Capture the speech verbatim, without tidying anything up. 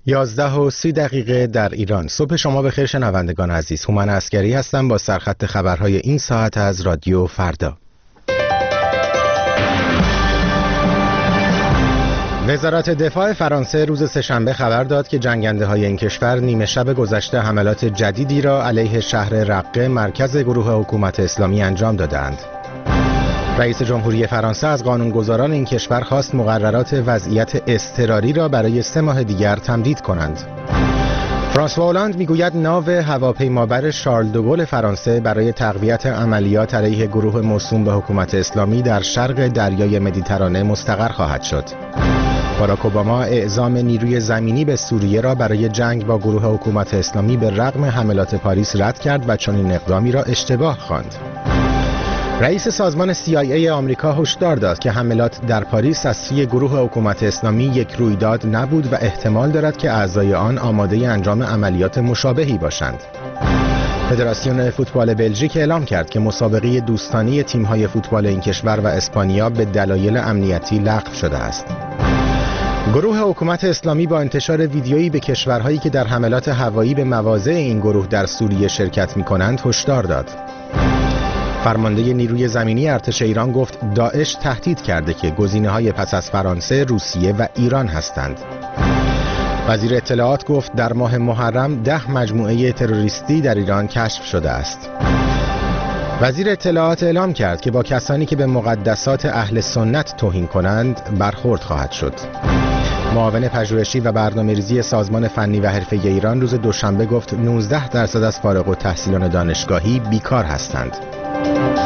یازده و سی دقیقه در ایران. صبح شما بخیر شنوندگان عزیز. هومن عسکری هستم با سرخط خبرهای این ساعت از رادیو فردا. وزارت دفاع فرانسه روز سه‌شنبه خبر داد که جنگنده های این کشور نیمه شب گذشته حملات جدیدی را علیه شهر رقه مرکز گروه حکومت اسلامی انجام دادند. رئیس جمهوری فرانسه از قانونگذاران این کشور خواست مقررات وضعیت اضطراری را برای سه ماه دیگر تمدید کنند. فرانسوا هولند میگوید ناو هواپیمابر شارل دوگل فرانسه برای تقویت عملیات علیه گروه موسوم به حکومت اسلامی در شرق دریای مدیترانه مستقر خواهد شد. باراک اوباما اعزام نیروی زمینی به سوریه را برای جنگ با گروه حکومت اسلامی به رغم حملات پاریس رد کرد و چنین اقدامی را اشتباه خواند. رئیس سازمان سی آی ای آمریکا هشدار داد که حملات در پاریس از سوی گروه حکومت اسلامی یک رویداد نبود و احتمال دارد که اعضای آن آماده انجام عملیات مشابهی باشند. فدراسیون فوتبال بلژیک اعلام کرد که مسابقه دوستانه تیم‌های فوتبال این کشور و اسپانیا به دلایل امنیتی لغو شده است. گروه حکومت اسلامی با انتشار ویدیویی به کشورهایی که در حملات هوایی به مواضع این گروه در سوریه شرکت می‌کنند هشدار داد. فرمانده نیروی زمینی ارتش ایران گفت داعش تهدید کرده که گزینه‌های پس از فرانسه، روسیه و ایران هستند. وزیر اطلاعات گفت در ماه محرم ده مجموعه تروریستی در ایران کشف شده است. وزیر اطلاعات اعلام کرد که با کسانی که به مقدسات اهل سنت توهین کنند برخورد خواهد شد. معاون پژوهشی و برنامه‌ریزی سازمان فنی و حرفه‌ای ایران روز دوشنبه گفت نوزده درصد از فارغ التحصیلان دانشگاهی بیکار هستند.